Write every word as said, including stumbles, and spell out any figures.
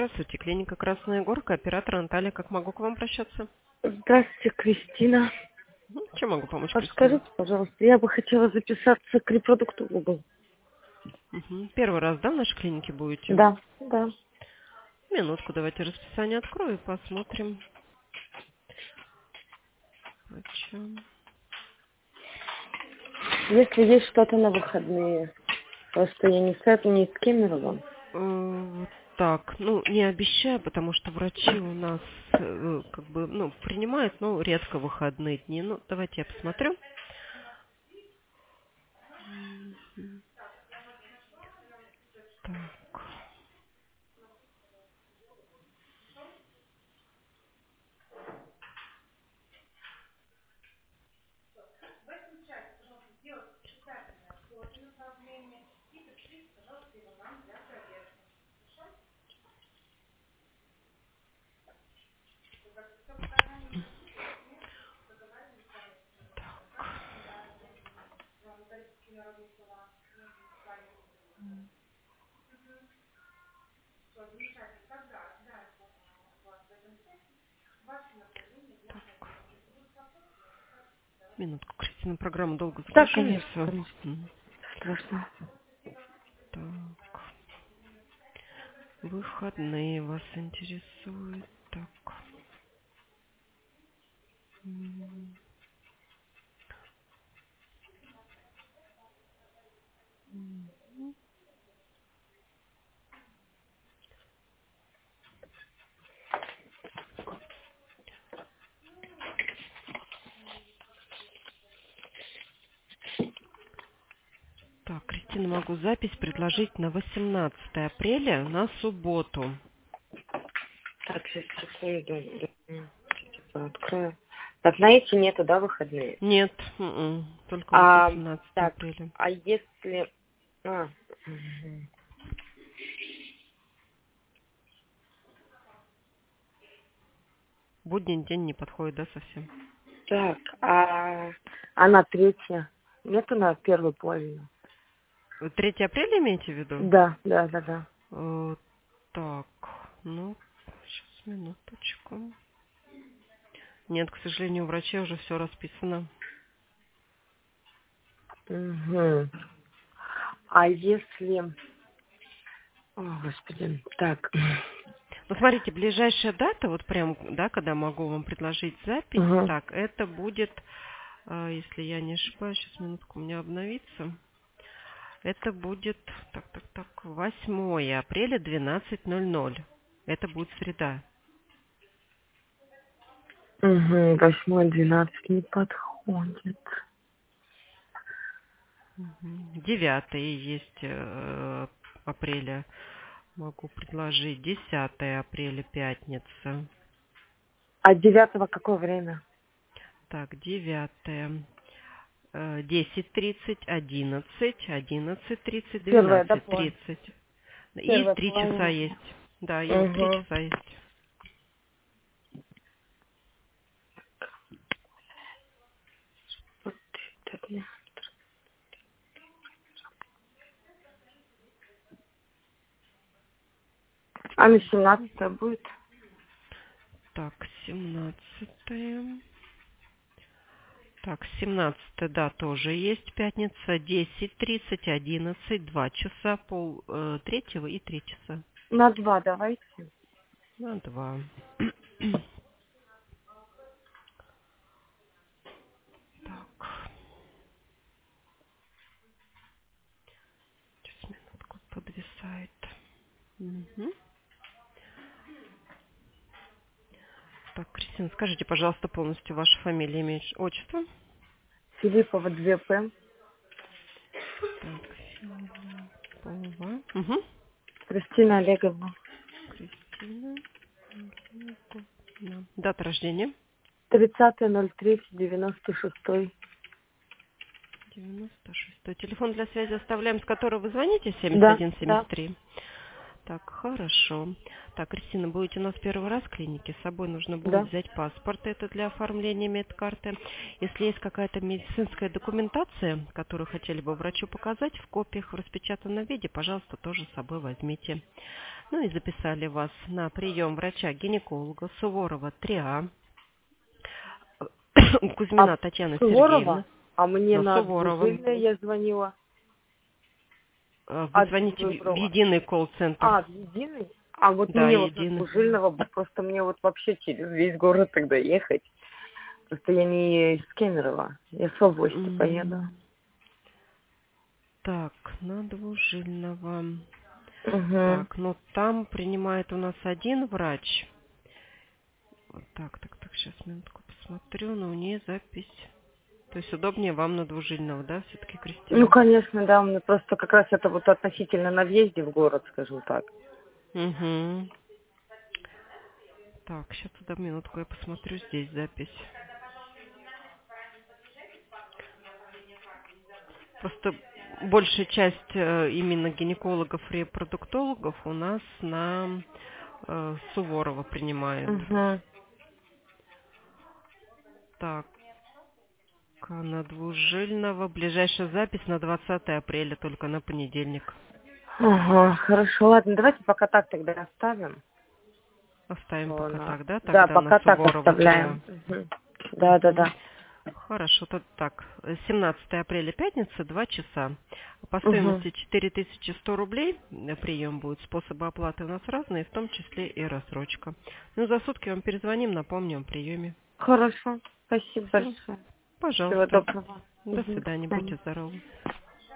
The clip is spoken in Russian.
Здравствуйте, клиника Красная Горка, оператор Наталья. Как могу к вам обращаться? Здравствуйте, Кристина. Мгм. Чем могу помочь, Кристина? Подскажите, пожалуйста, я бы хотела записаться к репродуктологу. Мгм. Первый раз, да, в нашей клинике будете? Да, да. Минутку, давайте расписание открою и посмотрим. Почем? Если есть что-то на выходные, просто я не с этим, не с Кемеровым. Э, вот Так, ну, не обещаю, потому что врачи у нас э, как бы, ну, принимают, но редко выходные дни. Ну, давайте я посмотрю. Мгм. Так. Минутку, Кристина, программа долго Да, конечно, загружается. конечно. М, Страшно. Так. Выходные вас интересуют. Так. М, Так, Кристина, могу запись предложить на восемнадцатое апреля на субботу. Так, сейчас, секунду. М, типа, открою. Так, знаете, нету, да, выходные? Нет, м-м, только вот А, восемнадцатое так, апреля. а если... А, мгм. Будний день не подходит, да, совсем? Так, а, а на третье? Нету на первую половину? Вы третье апреля имеете в виду? Да, да, да, да. Э, так, ну, сейчас, минуточку. Нет, к сожалению, у врачей уже все расписано. Угу. А если... О, Господи, так. Ну, смотрите, ближайшая дата, вот прям, да, когда могу вам предложить запись, Угу. так, это будет, э, если я не ошибаюсь, сейчас минутку у меня обновится. Это будет, так, так, так, восьмое апреля, двенадцать ноль ноль. Это будет среда. Угу, восьмое, двенадцать не подходит. девятое есть э, апреля. Могу предложить. десятое апреля, пятница. А девятого какое время? Так, девятое. десять тридцать, одиннадцать, одиннадцать тридцать, Первое, да, двенадцать половина. тридцать. И Первая три часа половина. есть. Да, и три Угу. часа есть. А на семнадцатое будет? Так, семнадцатое. Так, семнадцатое, да, тоже есть пятница. десять тридцать, одиннадцать, два часа, пол э, третьего и три часа. На два давайте. На два. Так, сейчас минутку подвисает. Мгм. Так, Кристина, скажите, пожалуйста, полностью ваша фамилия, имя, отчество. Филиппова два П. Так, Филиппова. Угу. Кристина Олеговна. Кристина. Олеговна. Дата рождения. тридцатое ноль третье девяносто шестой. девяносто шестой. Телефон для связи оставляем, с которого вы звоните, семьдесят Да, один да, семьдесят три. Так, хорошо. Так, Кристина, будете у нас первый раз в клинике. С собой нужно будет да. взять паспорт. Это для оформления медкарты. Если есть какая-то медицинская документация, которую хотели бы врачу показать в копиях в распечатанном виде, пожалуйста, тоже с собой возьмите. Ну и записали вас на прием врача-гинеколога Суворова три А. А Кузьмина Татьяна Сергеевна. Суворова? А мне Но на Суворова. Двужильное я звонила. Э, Вы А звоните в в выбрала. единый колл-центр. А, в единый? А вот Да, мне вот на единый. Двужильного, просто мне вот вообще через весь город тогда ехать. Просто я не из Кемерово, я с области поеду. М, Так, на Двужильного. Угу. Так, ну там принимает у нас один врач. Вот так, так, так, сейчас минутку посмотрю, но у нее запись. То есть удобнее вам на Двужильного, да, все-таки, Ну, Кристина? конечно, да, у меня просто как раз это вот относительно на въезде в город, скажем так. Угу. Так, сейчас туда минутку я посмотрю, здесь запись. Просто большая часть э, именно гинекологов и репродуктологов у нас на э, Суворова принимает. Угу. Так, а на Двужильного ближайшая запись на двадцатое апреля, только на понедельник. Ага, хорошо, ладно, давайте пока так тогда оставим. Оставим О, пока на- так, да? Да, Тогда на пока так Суворова три А. оставляем. Мгм. Да, да, Мгм. да. Хорошо, то так, семнадцатое апреля, пятница, два часа. По Угу. стоимости четыре тысячи сто рублей э, прием будет. Способы оплаты у нас разные, в том числе и рассрочка. Ну, за сутки вам перезвоним, напомним о приеме. Хорошо, спасибо Все, большое. Всего пожалуйста. доброго. До Угу. До свидания, свидания. будьте здоровы.